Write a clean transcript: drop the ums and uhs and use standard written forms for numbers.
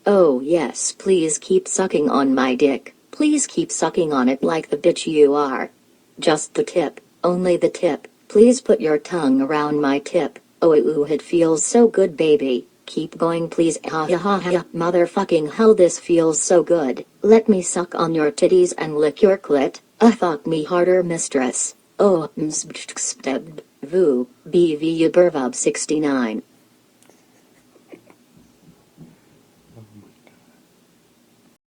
Oh yes, please keep sucking on my dick. Please keep sucking on it like the bitch you are. Just the tip, only the tip. Please put your tongue around my tip. Oh ooh, it feels so good, baby. Keep going please. Ha ha ha ha. Motherfucking hell, this feels so good. Let me suck on your titties and lick your clit. Fuck me harder, mistress. Oh, voo, BV Ubervub 69.